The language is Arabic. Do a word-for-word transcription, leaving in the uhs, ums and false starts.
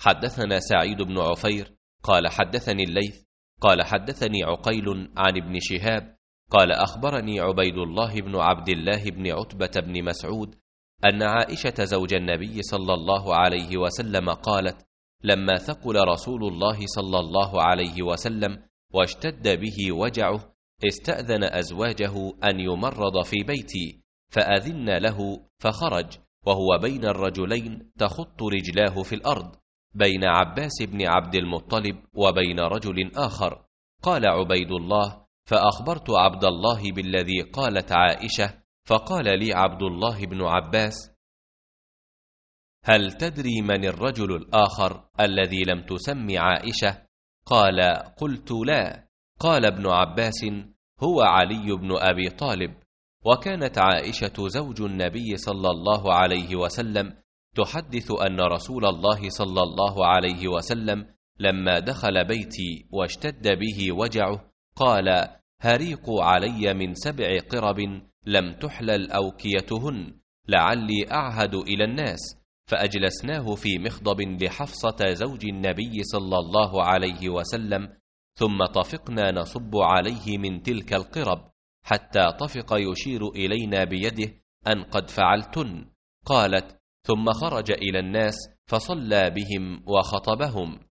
حدثنا سعيد بن عفير قال حدثني الليث قال حدثني عقيل عن ابن شهاب قال أخبرني عبيد الله بن عبد الله بن عتبة بن مسعود أن عائشة زوج النبي صلى الله عليه وسلم قالت: لما ثقل رسول الله صلى الله عليه وسلم واشتد به وجعه استأذن أزواجه أن يمرض في بيتي، فأذن له فخرج وهو بين الرجلين تخط رجلاه في الأرض، بين عباس بن عبد المطلب وبين رجل آخر. قال عبيد الله: فأخبرت عبد الله بالذي قالت عائشة، فقال لي عبد الله بن عباس: هل تدري من الرجل الآخر الذي لم تسم عائشة؟ قال: قلت لا. قال ابن عباس: هو علي بن أبي طالب. وكانت عائشة زوج النبي صلى الله عليه وسلم تحدث أن رسول الله صلى الله عليه وسلم لما دخل بيتي واشتد به وجعه قال: هريقوا علي من سبع قرب لم تحلل أوكيتهن لعلي أعهد إلى الناس، فأجلسناه في مخضب لحفصة زوج النبي صلى الله عليه وسلم، ثم طفقنا نصب عليه من تلك القرب حتى طفق يشير إلينا بيده أن قد فعلتن. قالت: ثم خرج إلى الناس فصلى بهم وخطبهم.